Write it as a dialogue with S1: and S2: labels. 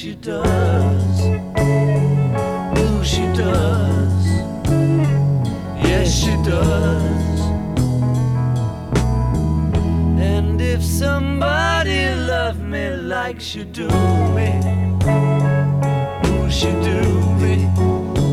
S1: she does. Ooh, she does. Yes, she does. And if somebody loved me like she do me, ooh, she do me.